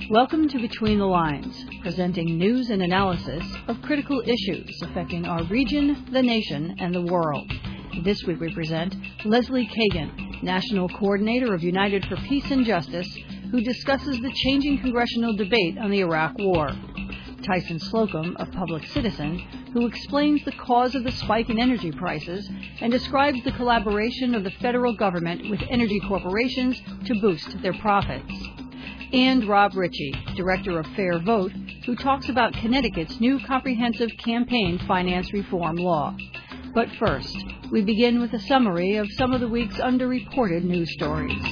Welcome to Between the Lines, presenting news and analysis of critical issues affecting our region, the nation, and the world. This week we present Leslie Kagan, National Coordinator of United for Peace and Justice, who discusses the changing congressional debate on the Iraq War. Tyson Slocum, a public citizen, who explains the cause of the spike in energy prices and describes the collaboration of the federal government with energy corporations to boost their profits. And Rob Ritchie, Director of Fair Vote, who talks about Connecticut's new comprehensive campaign finance reform law. But first, we begin with a summary of some of the week's underreported news stories.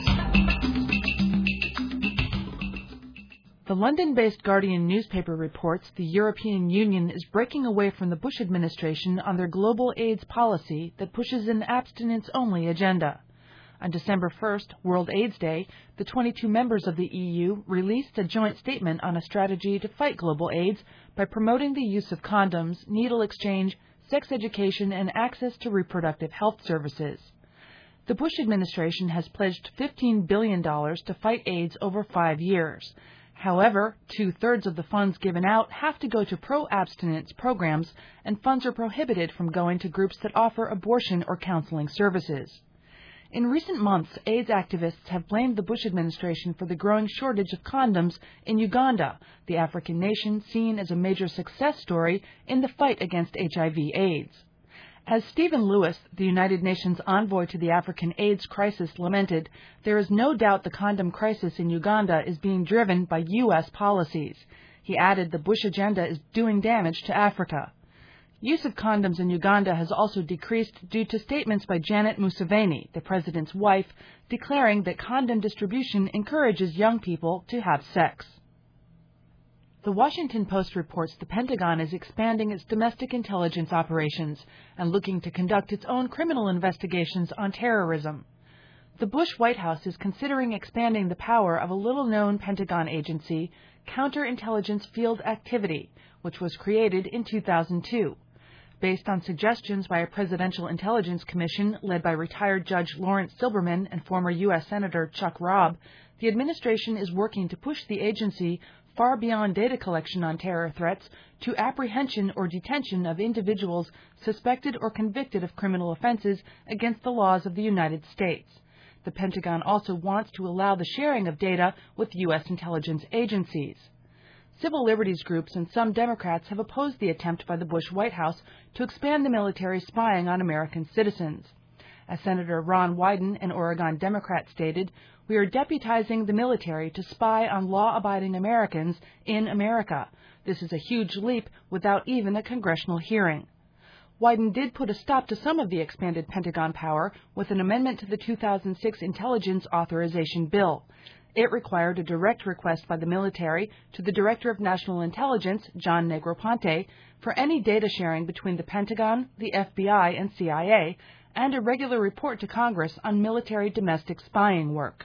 The London-based Guardian newspaper reports the European Union is breaking away from the Bush administration on their global AIDS policy that pushes an abstinence-only agenda. On December 1st, World AIDS Day, the 22 members of the EU released a joint statement on a strategy to fight global AIDS by promoting the use of condoms, needle exchange, sex education, and access to reproductive health services. The Bush administration has pledged $15 billion to fight AIDS over 5 years. However, 2/3 of the funds given out have to go to pro-abstinence programs, and funds are prohibited from going to groups that offer abortion or counseling services. In recent months, AIDS activists have blamed the Bush administration for the growing shortage of condoms in Uganda, the African nation seen as a major success story in the fight against HIV/AIDS. As Stephen Lewis, the United Nations envoy to the African AIDS crisis, lamented, there is no doubt the condom crisis in Uganda is being driven by U.S. policies. He added the Bush agenda is doing damage to Africa. Use of condoms in Uganda has also decreased due to statements by Janet Museveni, the president's wife, declaring that condom distribution encourages young people to have sex. The Washington Post reports the Pentagon is expanding its domestic intelligence operations and looking to conduct its own criminal investigations on terrorism. The Bush White House is considering expanding the power of a little-known Pentagon agency, Counterintelligence Field Activity, which was created in 2002. Based on suggestions by a Presidential Intelligence Commission led by retired Judge Lawrence Silberman and former U.S. Senator Chuck Robb, the administration is working to push the agency far beyond data collection on terror threats to apprehension or detention of individuals suspected or convicted of criminal offenses against the laws of the United States. The Pentagon also wants to allow the sharing of data with U.S. intelligence agencies. Civil liberties groups and some Democrats have opposed the attempt by the Bush White House to expand the military spying on American citizens. As Senator Ron Wyden, an Oregon Democrat, stated, "We are deputizing the military to spy on law-abiding Americans in America. This is a huge leap without even a congressional hearing." Wyden did put a stop to some of the expanded Pentagon power with an amendment to the 2006 Intelligence Authorization Bill. It required a direct request by the military to the Director of National Intelligence, John Negroponte, for any data sharing between the Pentagon, the FBI, and CIA, and a regular report to Congress on military domestic spying work.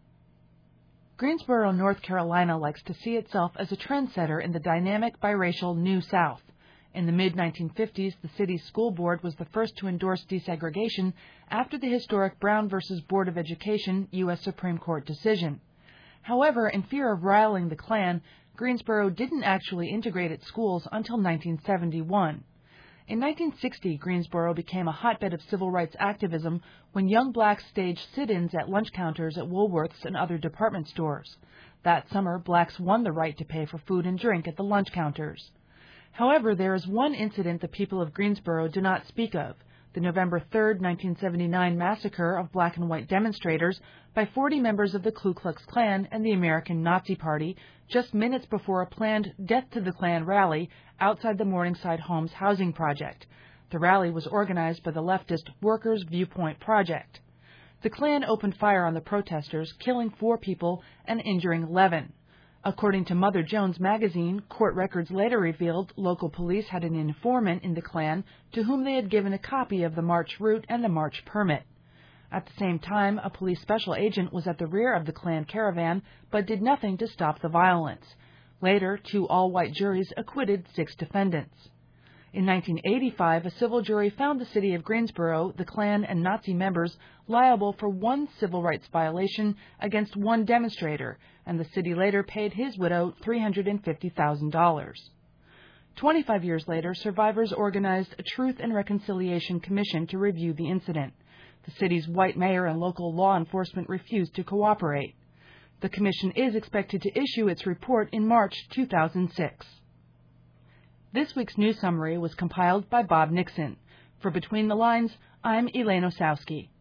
Greensboro, North Carolina likes to see itself as a trendsetter in the dynamic biracial New South. In the mid-1950s, the city's school board was the first to endorse desegregation after the historic Brown v. Board of Education U.S. Supreme Court decision. However, in fear of riling the Klan, Greensboro didn't actually integrate its schools until 1971. In 1960, Greensboro became a hotbed of civil rights activism when young blacks staged sit-ins at lunch counters at Woolworth's and other department stores. That summer, blacks won the right to pay for food and drink at the lunch counters. However, there is one incident the people of Greensboro do not speak of, the November 3, 1979 massacre of black and white demonstrators by 40 members of the Ku Klux Klan and the American Nazi Party just minutes before a planned Death to the Klan rally outside the Morningside Homes housing project. The rally was organized by the leftist Workers' Viewpoint Project. The Klan opened fire on the protesters, killing 4 people and injuring 11. According to Mother Jones magazine, court records later revealed local police had an informant in the Klan to whom they had given a copy of the march route and the march permit. At the same time, a police special agent was at the rear of the Klan caravan but did nothing to stop the violence. Later, 2 all-white juries acquitted 6 defendants. In 1985, a civil jury found the city of Greensboro, the Klan, and Nazi members liable for one civil rights violation against one demonstrator, and the city later paid his widow $350,000. 25 years later, survivors organized a Truth and Reconciliation Commission to review the incident. The city's white mayor and local law enforcement refused to cooperate. The commission is expected to issue its report in March 2006. This week's news summary was compiled by Bob Nixon. For Between the Lines, I'm Elaine Osowski.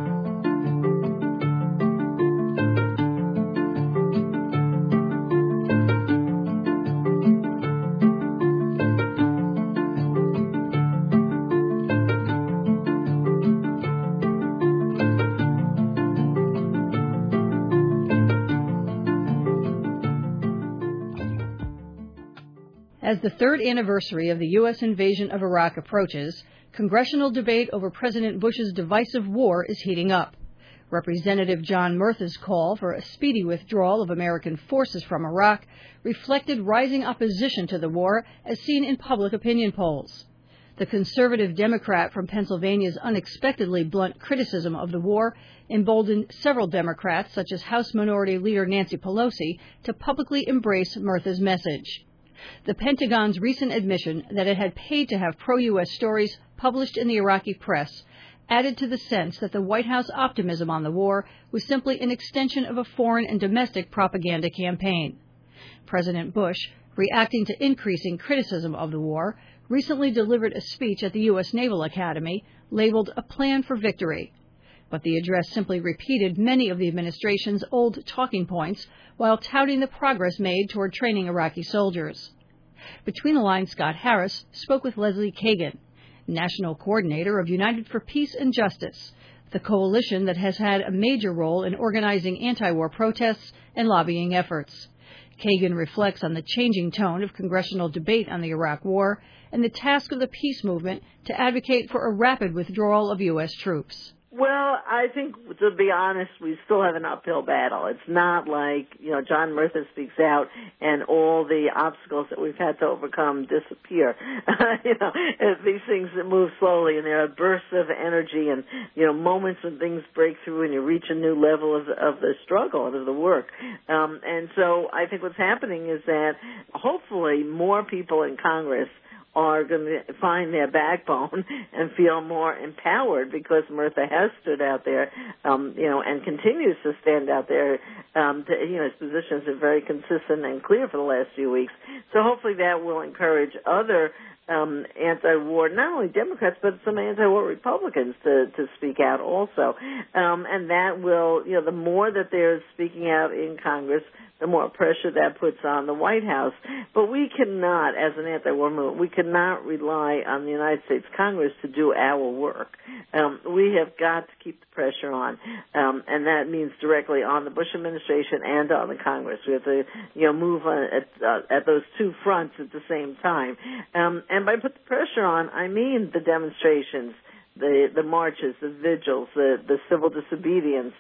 As the third anniversary of the U.S. invasion of Iraq approaches, congressional debate over President Bush's divisive war is heating up. Representative John Murtha's call for a speedy withdrawal of American forces from Iraq reflected rising opposition to the war as seen in public opinion polls. The conservative Democrat from Pennsylvania's unexpectedly blunt criticism of the war emboldened several Democrats, such as House Minority Leader Nancy Pelosi, to publicly embrace Murtha's message. The Pentagon's recent admission that it had paid to have pro-U.S. stories published in the Iraqi press added to the sense that the White House optimism on the war was simply an extension of a foreign and domestic propaganda campaign. President Bush, reacting to increasing criticism of the war, recently delivered a speech at the U.S. Naval Academy labeled A Plan for Victory. But the address simply repeated many of the administration's old talking points while touting the progress made toward training Iraqi soldiers. Between the Lines, Scott Harris spoke with Leslie Kagan, National Coordinator of United for Peace and Justice, the coalition that has had a major role in organizing anti-war protests and lobbying efforts. Kagan reflects on the changing tone of congressional debate on the Iraq War and the task of the peace movement to advocate for a rapid withdrawal of U.S. troops. Well, I think, to be honest, we still have an uphill battle. It's not like, John Murtha speaks out and all the obstacles that we've had to overcome disappear. These things that move slowly, and there are bursts of energy and, moments when things break through and you reach a new level of the struggle, of the work. And so I think what's happening is that hopefully more people in Congress are going to find their backbone and feel more empowered because Murtha has stood out there, and continues to stand out there. His positions are very consistent and clear for the last few weeks. So hopefully that will encourage other anti-war, not only Democrats, but some anti-war Republicans to speak out also. And that will, the more that they're speaking out in Congress, the more pressure that puts on the White House. But we cannot, as an anti-war movement, we cannot rely on the United States Congress to do our work. We have got to keep the pressure on, and that means directly on the Bush administration and on the Congress. We have to, move on at those two fronts at the same time. And by put the pressure on, I mean the demonstrations, the marches, the vigils, the civil disobedience,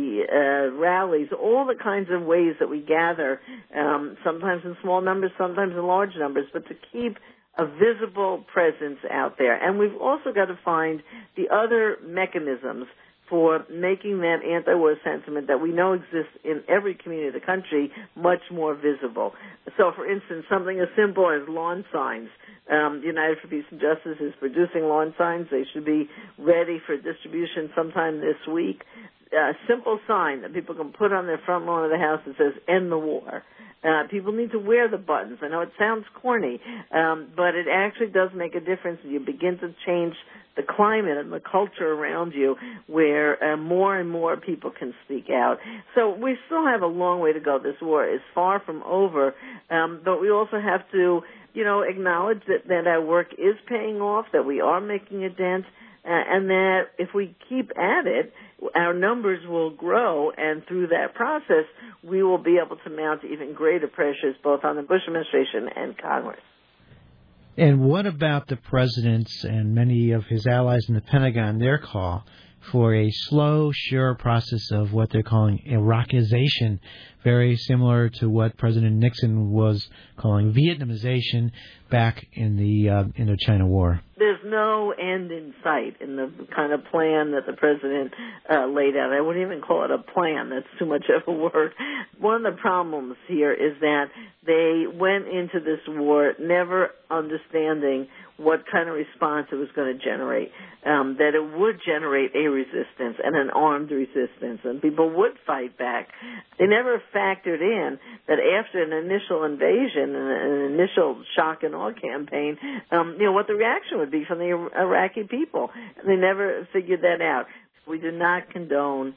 the rallies, all the kinds of ways that we gather, sometimes in small numbers, sometimes in large numbers, but to keep a visible presence out there. And we've also got to find the other mechanisms for making that anti-war sentiment that we know exists in every community of the country much more visible. So, for instance, something as simple as lawn signs. United for Peace and Justice is producing lawn signs. They should be ready for distribution sometime this week. A simple sign that people can put on their front lawn of the house that says, "End the war." People need to wear the buttons. I know it sounds corny, but it actually does make a difference. You begin to change the climate and the culture around you where more and more people can speak out. So we still have a long way to go. This war is far from over, but we also have to, acknowledge that our work is paying off, that we are making a dent, and that if we keep at it, our numbers will grow, and through that process, we will be able to mount even greater pressures both on the Bush administration and Congress. And what about the president's and many of his allies in the Pentagon, their call for a slow, sure process of what they're calling Iraqization, very similar to what President Nixon was calling Vietnamization back in the Indochina War. There's no end in sight in the kind of plan that the president laid out. I wouldn't even call it a plan. That's too much of a word. One of the problems here is that they went into this war never understanding what kind of response it was going to generate, that it would generate a resistance and an armed resistance, and people would fight back. They never factored in that after an initial invasion and an initial shock and awe campaign, what the reaction would be from the Iraqi people. And they never figured that out. We do not condone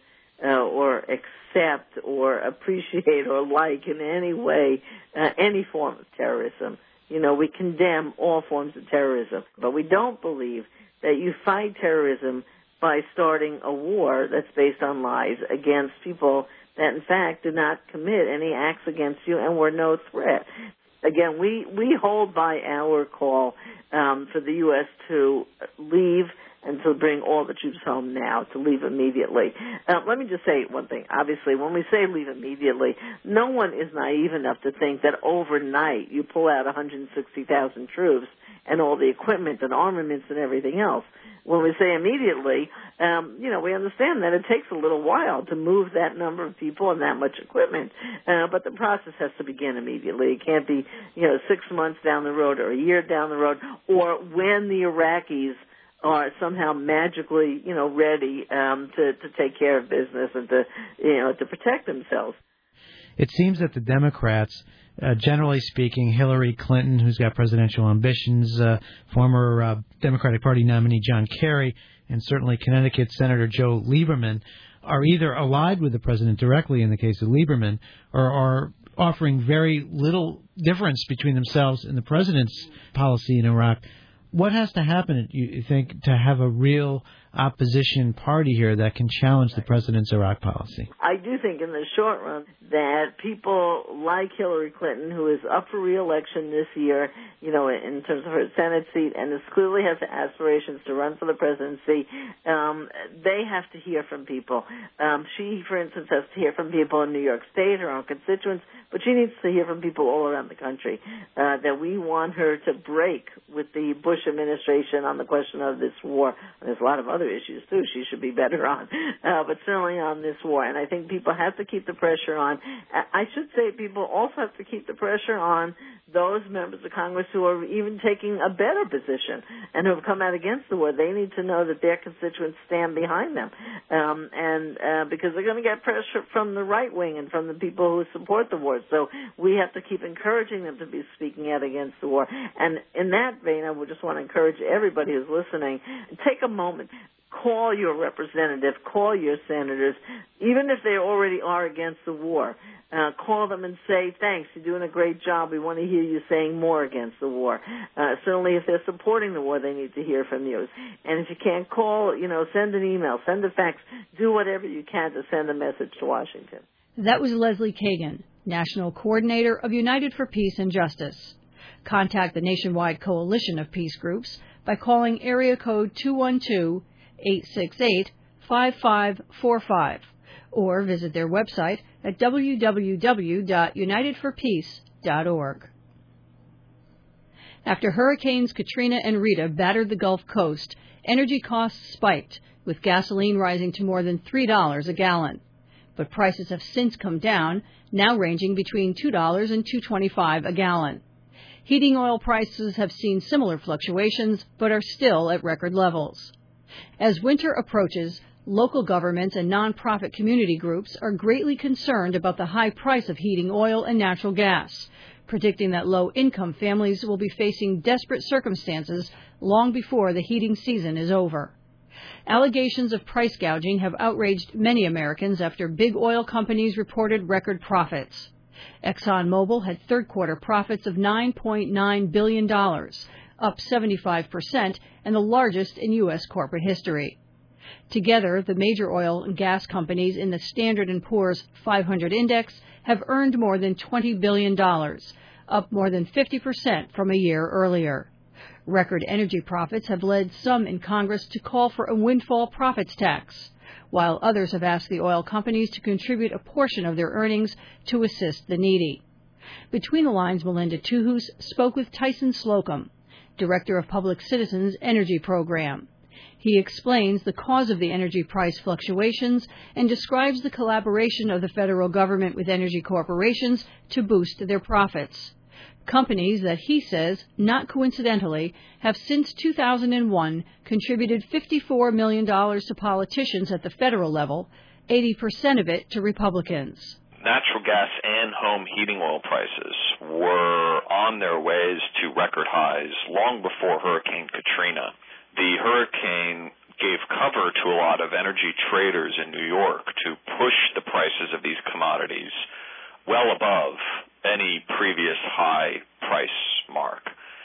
or accept or appreciate or like in any way any form of terrorism. We condemn all forms of terrorism, but we don't believe that you fight terrorism by starting a war that's based on lies against people that, in fact, did not commit any acts against you and were no threat. Again, we hold by our call for the U.S. to leave and to bring all the troops home now, to leave immediately. Let me just say one thing. Obviously, when we say leave immediately, no one is naive enough to think that overnight you pull out 160,000 troops and all the equipment and armaments and everything else. When we say immediately, we understand that it takes a little while to move that number of people and that much equipment, but the process has to begin immediately. It can't be, 6 months down the road or a year down the road, or when the Iraqis are somehow magically, ready to take care of business and to protect themselves. It seems that the Democrats, generally speaking, Hillary Clinton, who's got presidential ambitions, former Democratic Party nominee John Kerry, and certainly Connecticut Senator Joe Lieberman, are either allied with the president directly in the case of Lieberman, or are offering very little difference between themselves and the president's policy in Iraq. What has to happen, you think, to have a real opposition party here that can challenge the president's Iraq policy? I do think in the short run that people like Hillary Clinton, who is up for re-election this year, in terms of her Senate seat, and clearly has aspirations to run for the presidency, they have to hear from people. She, for instance, has to hear from people in New York State, her own constituents, but she needs to hear from people all around the country, that we want her to break with the Bush administration on the question of this war. And there's a lot of other issues, too, she should be better on, but certainly on this war. And I think people have to keep the pressure on. I should say people also have to keep the pressure on those members of Congress who are even taking a better position and who have come out against the war. They need to know that their constituents stand behind them, because they're going to get pressure from the right wing and from the people who support the war. So we have to keep encouraging them to be speaking out against the war. And in that vein, I would just want to encourage everybody who's listening, take a moment. Call your representative, call your senators, even if they already are against the war. Call them and say, thanks, you're doing a great job. We want to hear you saying more against the war. Certainly if they're supporting the war, they need to hear from you. And if you can't call, send an email, send a fax, do whatever you can to send a message to Washington. That was Leslie Kagan, National Coordinator of United for Peace and Justice. Contact the nationwide coalition of peace groups by calling area code 212-868-5545 or visit their website at www.unitedforpeace.org. After Hurricanes Katrina and Rita battered the Gulf Coast, energy costs spiked, with gasoline rising to more than $3 a gallon. But prices have since come down, now ranging between $2 and $2.25 a gallon. Heating oil prices have seen similar fluctuations, but are still at record levels. As winter approaches, local governments and nonprofit community groups are greatly concerned about the high price of heating oil and natural gas, predicting that low-income families will be facing desperate circumstances long before the heating season is over. Allegations of price gouging have outraged many Americans after big oil companies reported record profits. ExxonMobil had third-quarter profits of $9.9 billion, up 75%, and the largest in U.S. corporate history. Together, the major oil and gas companies in the Standard & Poor's 500 index have earned more than $20 billion, up more than 50% from a year earlier. Record energy profits have led some in Congress to call for a windfall profits tax, while others have asked the oil companies to contribute a portion of their earnings to assist the needy. Between the Lines, Melinda Tuhus spoke with Tyson Slocum, Director of Public Citizen's Energy Program. He explains the cause of the energy price fluctuations and describes the collaboration of the federal government with energy corporations to boost their profits. Companies that he says, not coincidentally, have since 2001 contributed $54 million to politicians at the federal level, 80% of it to Republicans. Natural gas and home heating oil prices were on their ways to record highs long before Hurricane Katrina. The hurricane gave cover to a lot of energy traders in New York to push the prices of these commodities well above any previous high price mark.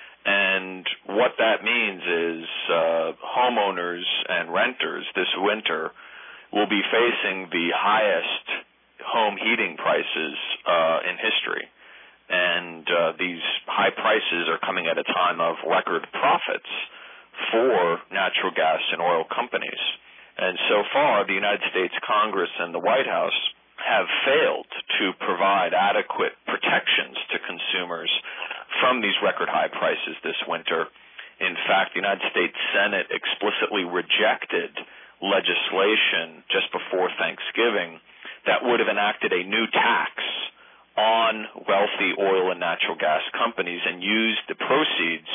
And what that means is homeowners and renters this winter will be facing the highest home heating prices in history. And these high prices are coming at a time of record profits for natural gas and oil companies. And so far, the United States Congress and the White House have failed to provide adequate protections to consumers from these record high prices this winter. In fact, the United States Senate explicitly rejected legislation just before Thanksgiving that would have enacted a new tax on wealthy oil and natural gas companies and used the proceeds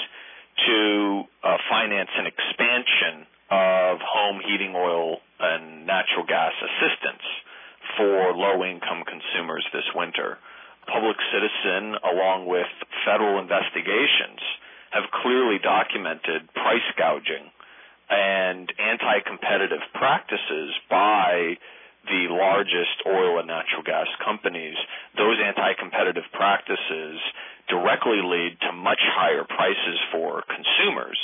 to finance an expansion of home heating oil and natural gas assistance for low-income consumers this winter. Public Citizen, along with federal investigations, have clearly documented price gouging and anti-competitive practices by the largest oil and natural gas companies. Those anti-competitive practices directly lead to much higher prices for consumers.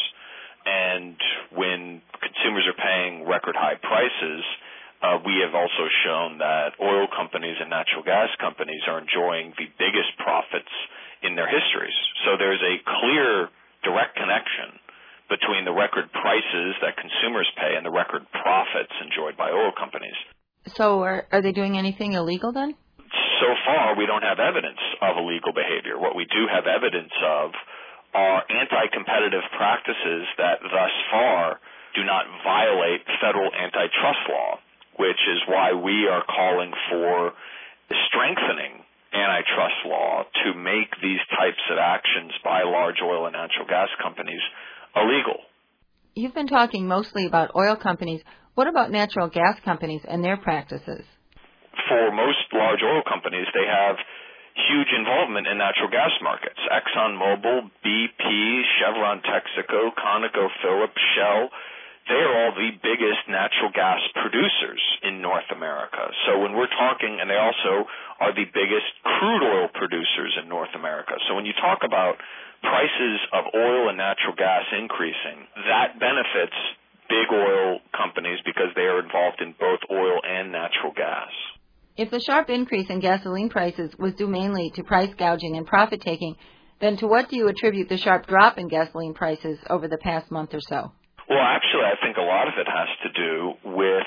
And when consumers are paying record high prices, we have also shown that oil companies and natural gas companies are enjoying the biggest profits in their histories. So there's a clear direct connection between the record prices that consumers pay and the record profits enjoyed by oil companies. So are they doing anything illegal then? So far, we don't have evidence of illegal behavior. What we do have evidence of are anti-competitive practices that thus far do not violate federal antitrust law, which is why we are calling for strengthening antitrust law to make these types of actions by large oil and natural gas companies illegal. You've been talking mostly about oil companies. What about natural gas companies and their practices? For most large oil companies, they have huge involvement in natural gas markets. ExxonMobil, BP, Chevron, Texaco, ConocoPhillips, Shell, they are all the biggest natural gas producers in North America. So when we're talking, and they also are the biggest crude oil producers in North America. So when you talk about prices of oil and natural gas increasing, that benefits big oil companies because they are involved in both oil and natural gas. If the sharp increase in gasoline prices was due mainly to price gouging and profit taking, then to what do you attribute the sharp drop in gasoline prices over the past month or so? Well, actually, I think a lot of it has to do with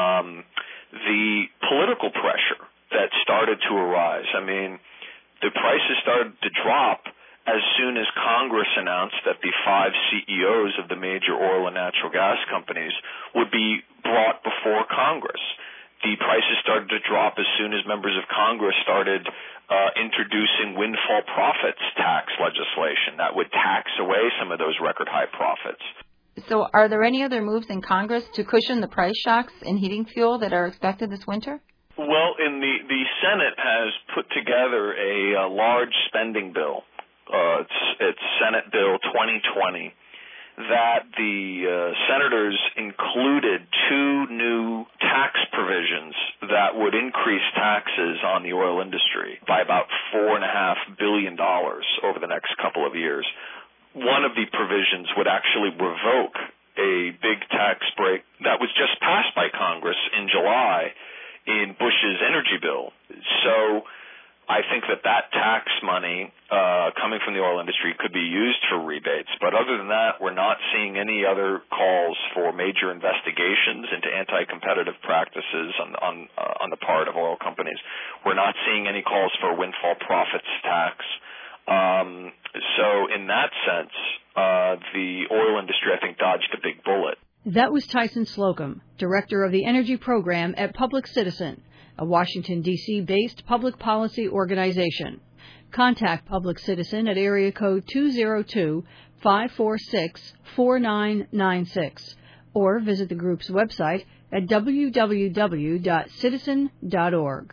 the political pressure that started to arise. I mean, the prices started to drop as soon as Congress announced that the 5 CEOs of the major oil and natural gas companies would be brought before Congress. The prices started to drop as soon as members of Congress started introducing windfall profits tax legislation that would tax away some of those record high profits. So are there any other moves in Congress to cushion the price shocks in heating fuel that are expected this winter? Well, the Senate has put together a large spending bill. It's Senate Bill 2020 that the senators included 2 new tax provisions that would increase taxes on the oil industry by about $4.5 billion over the next couple of years. One of the provisions would actually revoke a big tax break that was just passed by Congress in July in Bush's energy bill. So I think that tax money coming from the oil industry could be used for rebates. But other than investigations into anti-competitive practices on the part of oil companies. We're not seeing any calls for a windfall profits tax. So in that sense, the oil industry, I think, dodged a big bullet. That was Tyson Slocum, Director of the Energy Program at Public Citizen, a Washington, D.C. based public policy organization. Contact Public Citizen at area code 202-546-4996 or visit the group's website at www.citizen.org.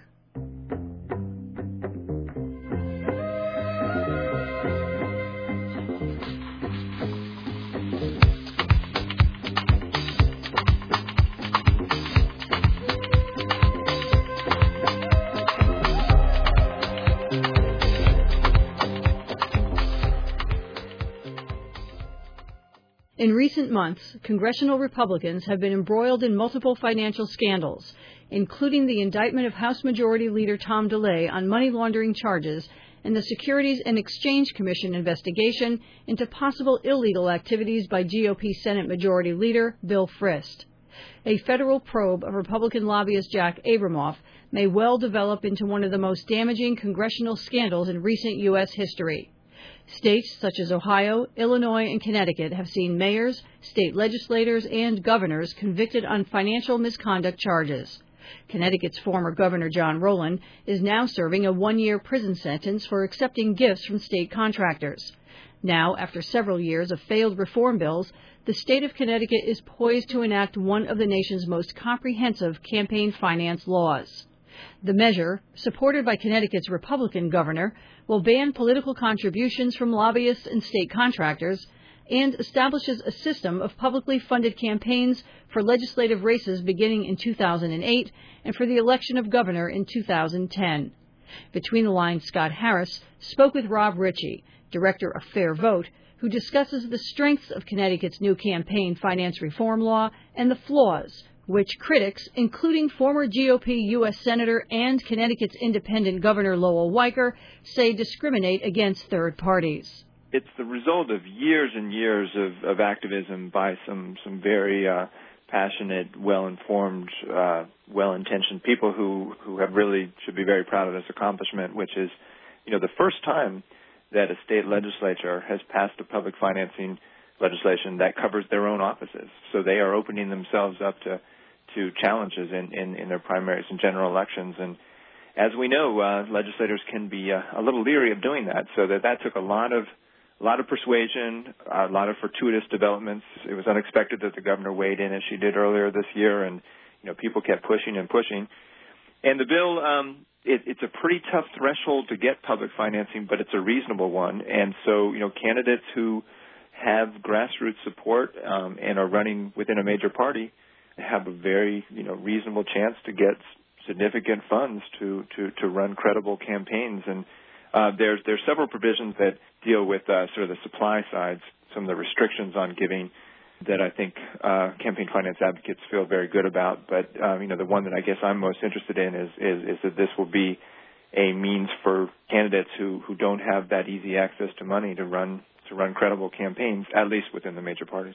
In recent months, congressional Republicans have been embroiled in multiple financial scandals, including the indictment of House Majority Leader Tom DeLay on money laundering charges and the Securities and Exchange Commission investigation into possible illegal activities by GOP Senate Majority Leader Bill Frist. A federal probe of Republican lobbyist Jack Abramoff may well develop into one of the most damaging congressional scandals in recent U.S. history. States such as Ohio, Illinois, and Connecticut have seen mayors, state legislators, and governors convicted on financial misconduct charges. Connecticut's former Governor John Rowland is now serving a one-year prison sentence for accepting gifts from state contractors. Now, after several years of failed reform bills, the state of Connecticut is poised to enact one of the nation's most comprehensive campaign finance laws. The measure, supported by Connecticut's Republican governor, will ban political contributions from lobbyists and state contractors and establishes a system of publicly funded campaigns for legislative races beginning in 2008 and for the election of governor in 2010. Between the Lines, Scott Harris spoke with Rob Ritchie, director of Fair Vote, who discusses the strengths of Connecticut's new campaign finance reform law and the flaws which critics, including former GOP U.S. Senator and Connecticut's independent Governor Lowell Weicker, say discriminate against third parties. It's the result of years and years of activism by some very passionate, well-informed, well-intentioned people who have really should be very proud of this accomplishment, which is, the first time that a state legislature has passed a public financing legislation that covers their own offices. So they are opening themselves up to challenges in their primaries and general elections. And as we know, legislators can be a little leery of doing that. So that took a lot of persuasion, a lot of fortuitous developments. It was unexpected that the governor weighed in as she did earlier this year, and people kept pushing and pushing. And the bill, it's a pretty tough threshold to get public financing, but it's a reasonable one. And so candidates who have grassroots support and are running within a major party have a very reasonable chance to get significant funds to run credible campaigns. And there's several provisions that deal with sort of the supply sides, some of the restrictions on giving that I think campaign finance advocates feel very good about. But the one that I guess I'm most interested in is that this will be a means for candidates who don't have that easy access to money to run credible campaigns, at least within the major parties.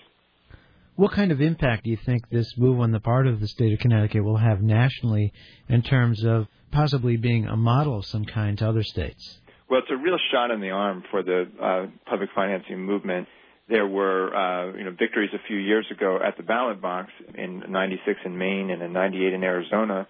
What kind of impact do you think this move on the part of the state of Connecticut will have nationally in terms of possibly being a model of some kind to other states? Well, it's a real shot in the arm for the public financing movement. There were victories a few years ago at the ballot box in '96 in Maine and in '98 in Arizona.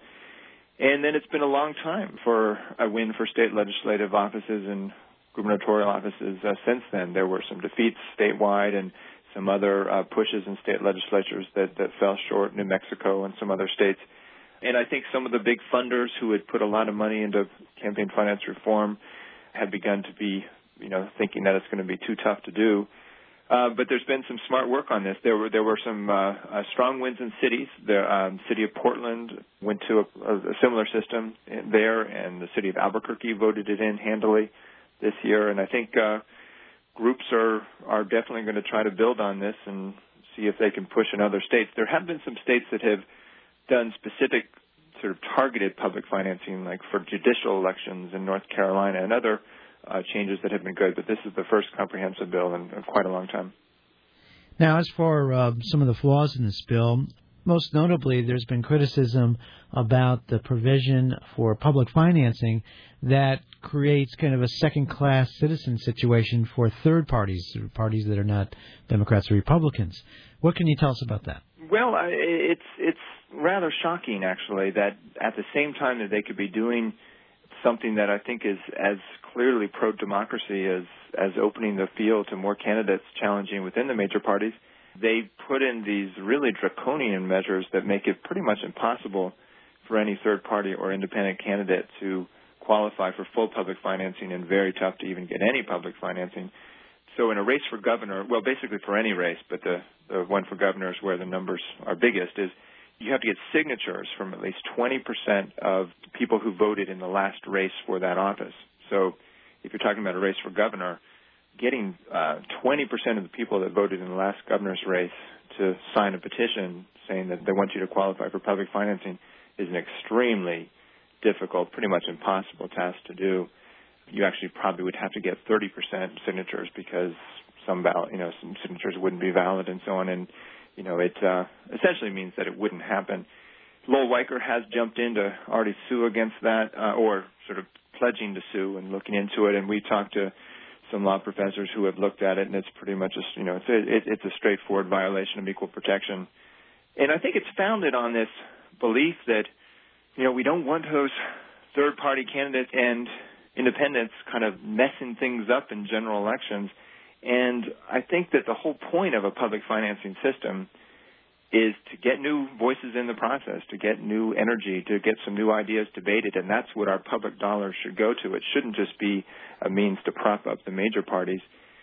And then it's been a long time for a win for state legislative offices and gubernatorial offices since then. There were some defeats statewide and some other pushes in state legislatures that fell short, New Mexico and some other states. And I think some of the big funders who had put a lot of money into campaign finance reform have begun to be, thinking that it's going to be too tough to do. But there's been some smart work on this. There were some strong wins in cities. The city of Portland went to a similar system there, and the city of Albuquerque voted it in handily this year. And I think groups are definitely going to try to build on this and see if they can push in other states. There have been some states that have done specific sort of targeted public financing, like for judicial elections in North Carolina and other changes that have been good, but this is the first comprehensive bill in quite a long time. Now, as for some of the flaws in this bill, most notably, there's been criticism about the provision for public financing that creates kind of a second-class citizen situation for third parties that are not Democrats or Republicans. What can you tell us about that? Well, it's rather shocking, actually, that at the same time that they could be doing something that I think is as clearly pro-democracy as opening the field to more candidates challenging within the major parties, they put in these really draconian measures that make it pretty much impossible for any third party or independent candidate to qualify for full public financing, and very tough to even get any public financing. So in a race for governor, well, basically for any race, but the one for governor is where the numbers are biggest, is you have to get signatures from at least 20% of people who voted in the last race for that office. So if you're talking about a race for governor, getting 20% of the people that voted in the last governor's race to sign a petition saying that they want you to qualify for public financing is an extremely difficult, pretty much impossible task to do. You actually probably would have to get 30% signatures because some signatures wouldn't be valid and so on. And, it essentially means that it wouldn't happen. Lowell Weicker has jumped in to already sue against that, or sort of pledging to sue and looking into it. And we talked to some law professors who have looked at it, and it's pretty much it's a straightforward violation of equal protection. And I think it's founded on this belief that, we don't want those third-party candidates and independents kind of messing things up in general elections. And I think that the whole point of a public financing system is to get new voices in the process, to get new energy, to get some new ideas debated, and that's what our public dollars should go to. It shouldn't just be a means to prop up the major parties.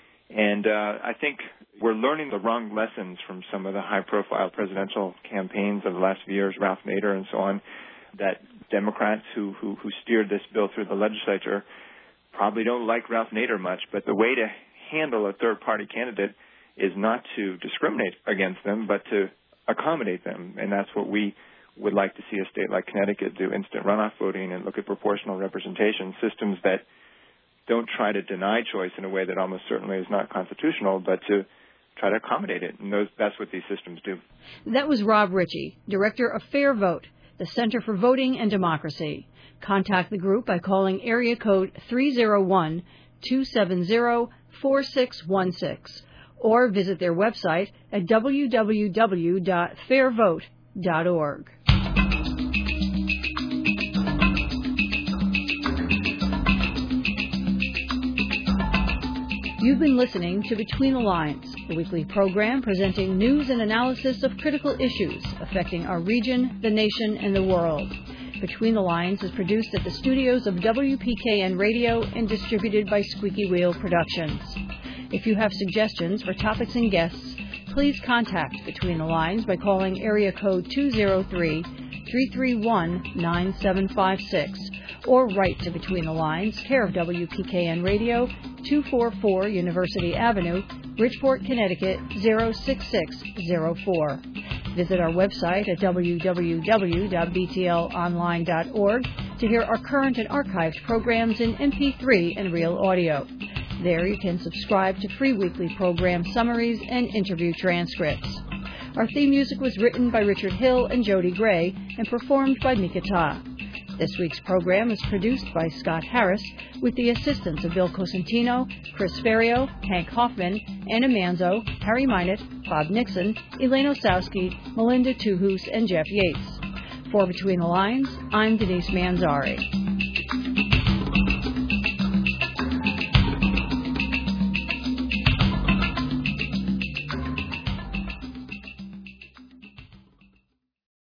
And I think we're learning the wrong lessons from some of the high-profile presidential campaigns of the last few years, Ralph Nader and so on, that Democrats who steered this bill through the legislature probably don't like Ralph Nader much, but the way to handle a third-party candidate is not to discriminate against them, but to accommodate them. And that's what we would like to see a state like Connecticut do, instant runoff voting and look at proportional representation, systems that don't try to deny choice in a way that almost certainly is not constitutional, but to try to accommodate it. And that's what these systems do. That was Rob Ritchie, Director of Fair Vote, the Center for Voting and Democracy. Contact the group by calling area code 301-270-4616 or visit their website at www.fairvote.org. You've been listening to Between the Lines, the weekly program presenting news and analysis of critical issues affecting our region, the nation, and the world. Between the Lines is produced at the studios of WPKN Radio and distributed by Squeaky Wheel Productions. If you have suggestions for topics and guests, please contact Between the Lines by calling area code 203-331-9756 or write to Between the Lines, care of WPKN Radio, 244 University Avenue, Bridgeport, Connecticut, 06604. Visit our website at www.btlonline.org to hear our current and archived programs in MP3 and real audio. There you can subscribe to free weekly program summaries and interview transcripts. Our theme music was written by Richard Hill and Jody Gray and performed by Mika Ta. This week's program is produced by Scott Harris with the assistance of Bill Cosentino, Chris Ferrio, Hank Hoffman, Anna Manzo, Harry Minott, Bob Nixon, Elaine Osowski, Melinda Tuhus, and Jeff Yates. For Between the Lines, I'm Denise Manzari.